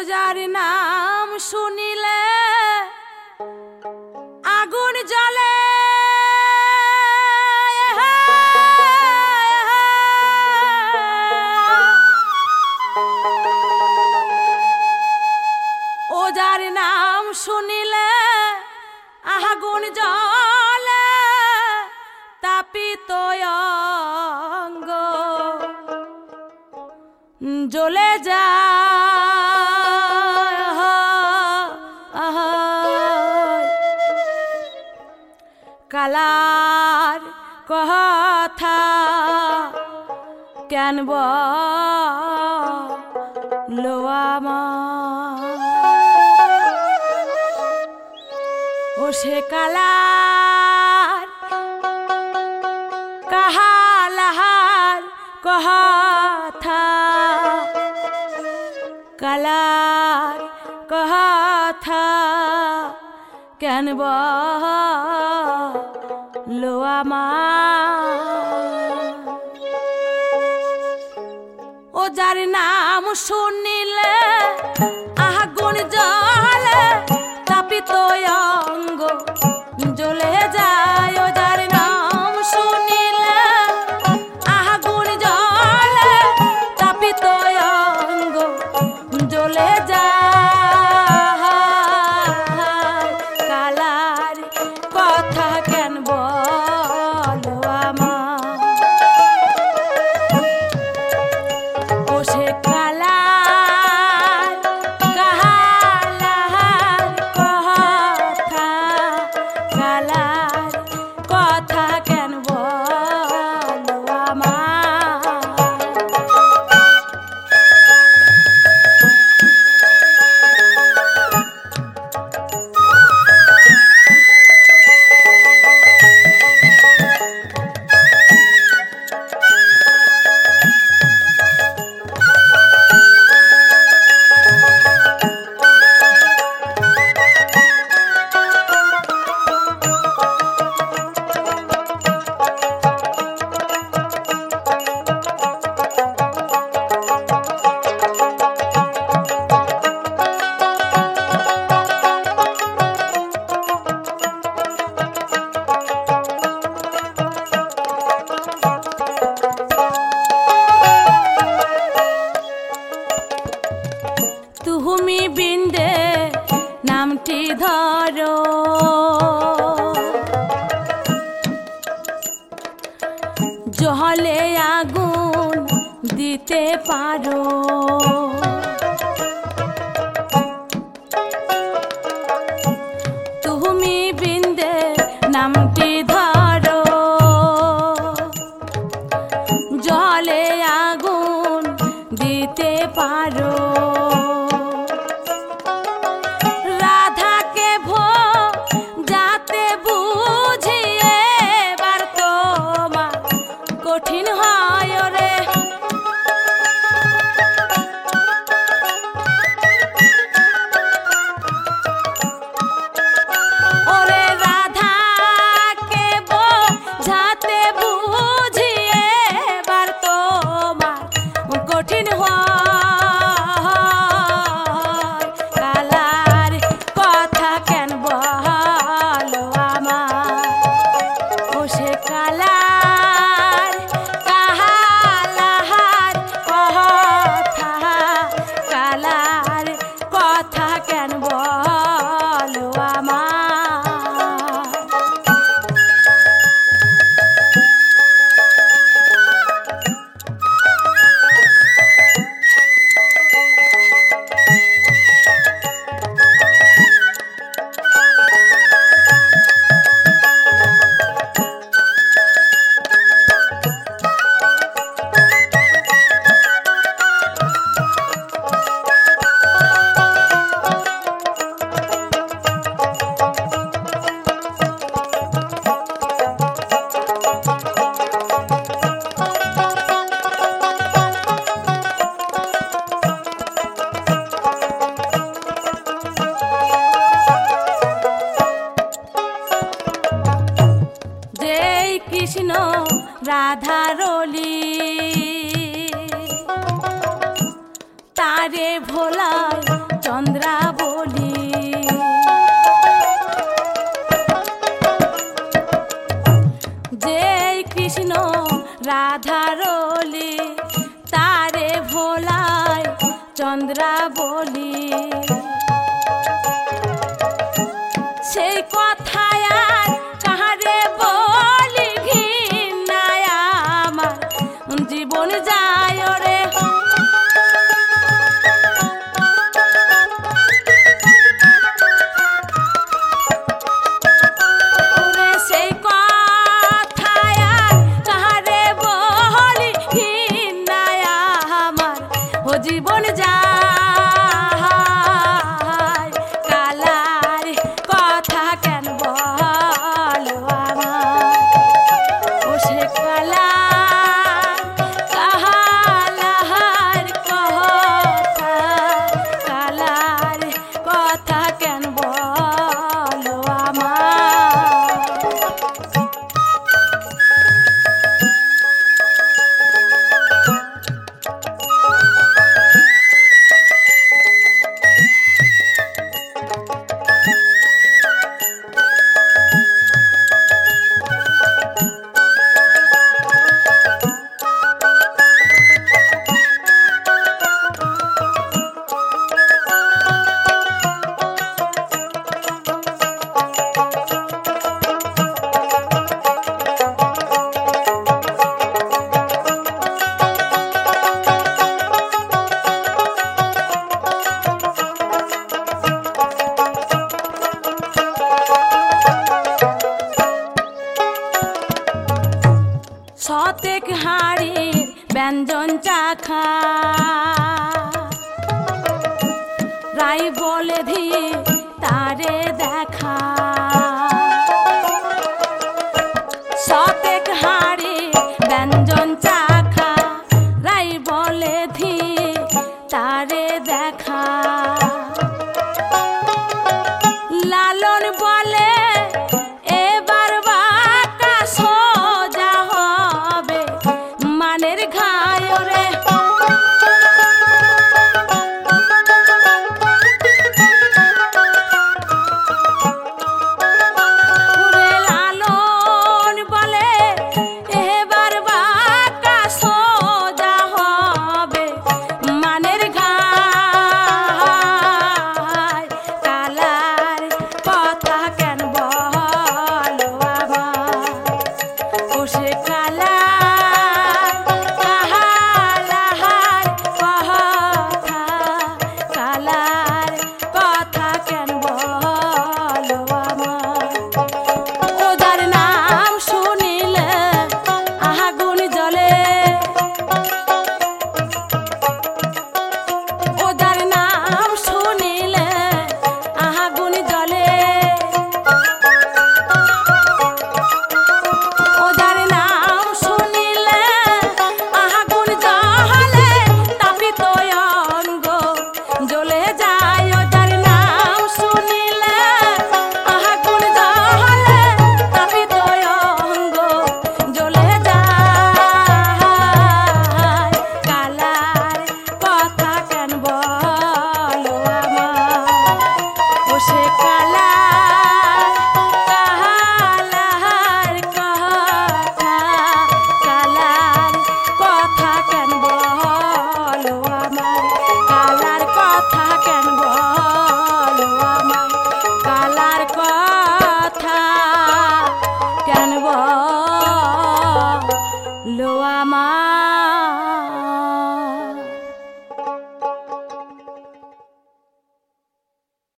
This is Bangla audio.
যার নাম শুনিলে আগুন জ্বলে, ও যার নাম শুনিলে আগুন জ্বলে, তাপিত অঙ্গ জ্বলে যায়। কালার কথা কেন বলো আমার, ও সে কালার কাহালাহার কথা, কালার কথা কেন বলো আমার, ও যার নাম শুনিলে আগুন জ্বলে, তাপিত অঙ্গ জ্বলে যায়। ও যার নাম শুনিলে আগুন জ্বলে, তাপিত অঙ্গ জ্বলে যায়। কালার কথা কেন বলো আমার, ও সে কালার কাহালাহার কথা, কালার কথা কেন বলো আমার। তুমি বিন্দে নামটি ধরো, জলে আগুন দিতে পারো। তুমি বিন্দে নামটি ধরো, জলে আগুন দিতে পারো। কঠিন হয় রে, ওরে রাধাকে বোঝাতে বুঝিয়ে এবার তোমার কঠিন হয়। কালার কথা কেন বলো আমার, ও সে কালার কাহালাহার কথা, কালার কথা কেন বলো আমার। কৃষ্ণ রাধারলি তারে ভোলায় চন্দ্রাবলী। যে কৃষ্ণ রাধারলি তারে ভোলায় চন্দ্রাবলী। সেই কথায় আর কাহারে বলি ঘৃণায় আমার জীবন যায় রে। সেই কথায় আর কাহারে বলি ঘৃণায় আমার ও জীবন যায়। কালার কথা কেন বলো আমার ও সে কালা কাহালার কথা। কালার কথা কেন বলো আমার। শতেক হাড়ির ব্যঞ্জন চাখা রাই বলে ধি তারে দেখা। শতেক হাড়ির ব্যঞ্জন চাখা রাই বলে ধি